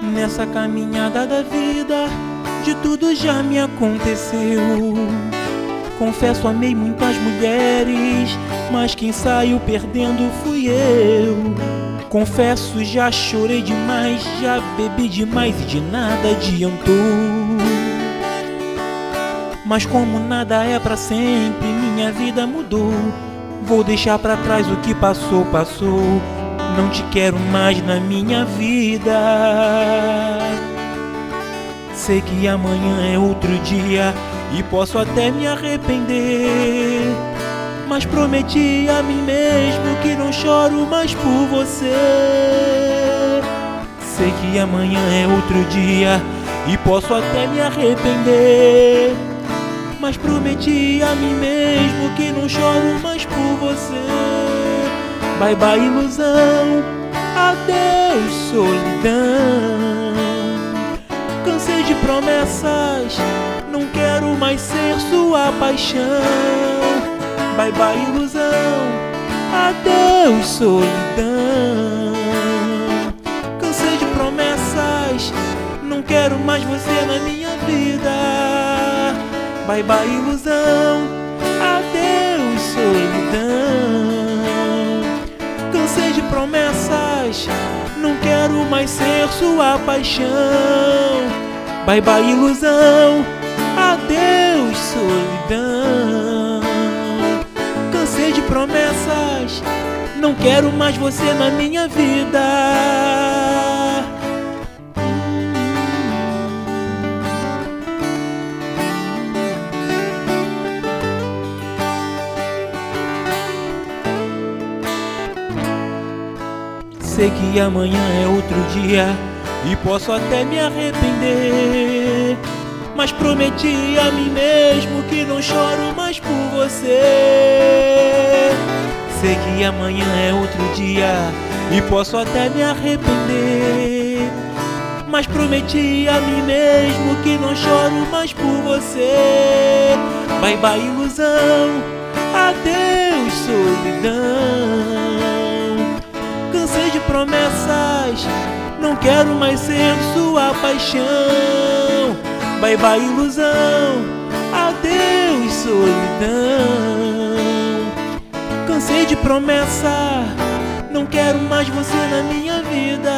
Nessa caminhada da vida, de tudo já me aconteceu. Confesso, amei muitas mulheres, mas quem saiu perdendo fui eu. Confesso, já chorei demais, já bebi demais e de nada adiantou. Mas como nada é pra sempre, minha vida mudou. Vou deixar pra trás o que passou, passou. Não te quero mais na minha vida. Sei que amanhã é outro dia e posso até me arrepender, mas prometi a mim mesmo que não choro mais por você. Sei que amanhã é outro dia e posso até me arrepender, mas prometi a mim mesmo que não choro mais por você. Bye bye ilusão, adeus solidão. Cansei de promessas, não quero mais ser sua paixão. Bye bye ilusão, adeus solidão. Cansei de promessas, não quero mais você na minha vida. Bye bye ilusão, adeus solidão. Cansei de promessas, não quero mais ser sua paixão. Bye bye ilusão, adeus solidão. Cansei de promessas, não quero mais você na minha vida. Sei que amanhã é outro dia e posso até me arrepender, mas prometi a mim mesmo que não choro mais por você. Sei que amanhã é outro dia e posso até me arrepender, mas prometi a mim mesmo que não choro mais por você. Bye bye ilusão, adeus solidão. Cansei de promessas, não quero mais ser sua paixão. Bye bye ilusão, adeus solidão. Cansei de promessa, não quero mais você na minha vida.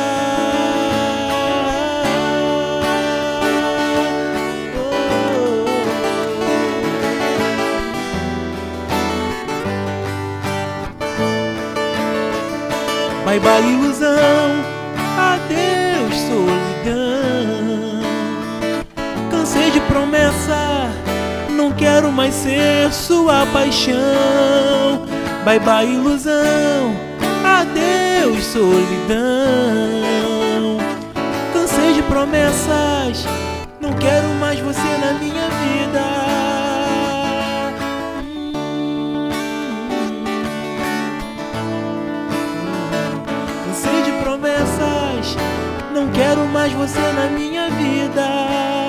Bye bye ilusão, adeus solidão. Cansei de promessa, não quero mais ser sua paixão. Bye bye ilusão, adeus solidão. Cansei de promessas, não quero mais você na minha vida. Cansei de promessas, não quero mais você na minha vida.